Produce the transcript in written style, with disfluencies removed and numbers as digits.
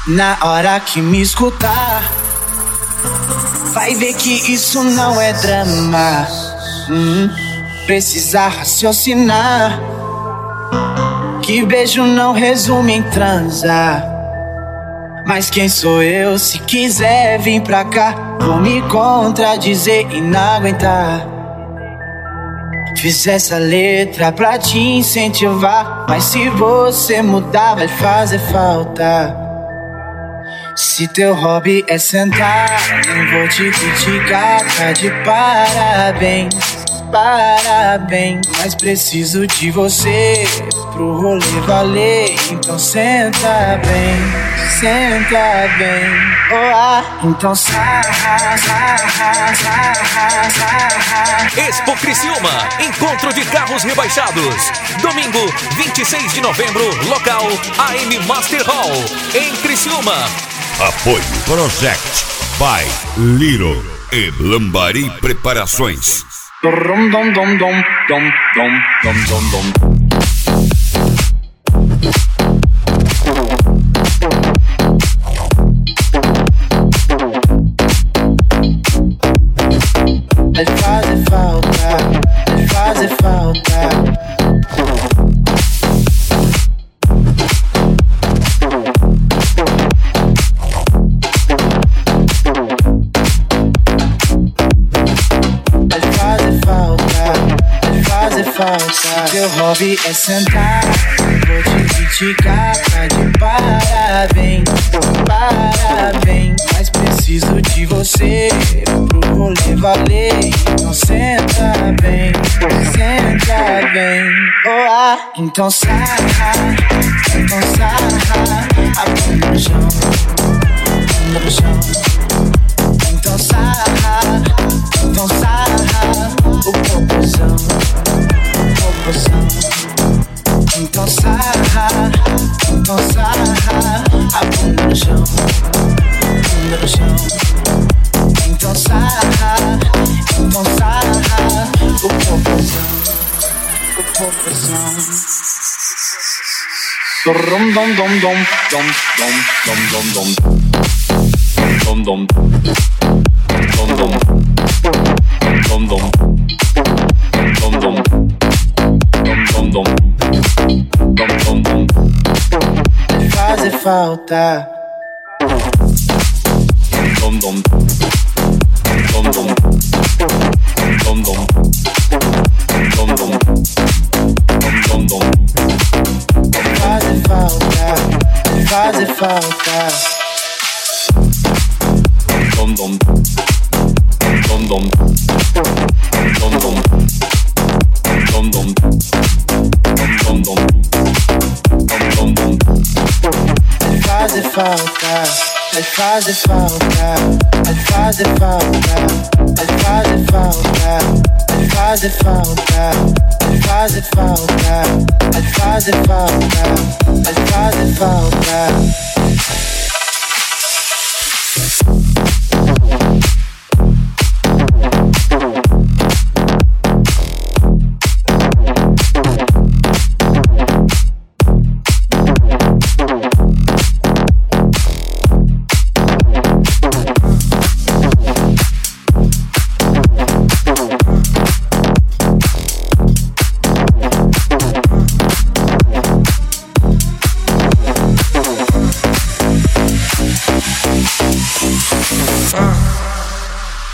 Na hora que me escutar, vai ver que isso não é drama. Precisa raciocinar, que beijo não resume em transar. Mas quem sou eu? Se quiser vir pra cá, vou me contradizer e não aguentar. Fiz essa letra pra te incentivar, mas se você mudar vai fazer falta. Se teu hobby é sentar, não vou te criticar, tá de parabéns, parabéns. Mas preciso de você pro rolê valer, então senta bem, senta bem. Então sarra, sarra, sarra, sarra. Expo Criciúma, encontro de carros rebaixados. Domingo, 26 de novembro, local AM Master Hall, em Criciúma. Apoio Project by Little e Lambari Preparações. Dom dom dom dom dom dom dom dom. Vai fazer falta, vai fazer falta. Se teu hobby é sentar, vou te criticar, tá de parabéns, parabéns. Mas preciso de você pro rolê valer, então senta bem, senta bem. Então sarra, a bunda no chão, bunda no chão. Então sarra, o popozão. Então sarra, a bunda no chão, bunda no chão. Então sarra, o popozão, o popozão. Dom dom dom dom dom dom dom dom dom dom dom dom dom dom dom dom dom dom dom dom. Vai fazer falta. Dom dom dom dom dom dom dom dom dom dom. Vai fazer falta, vai fazer falta. Dom dom dom dom dom dom dom dom dom dom dom dom. Vai fazer falta, vai fazer falta, vai fazer falta, vai fazer falta, vai fazer falta, vai fazer falta, vai fazer falta, vai fazer falta.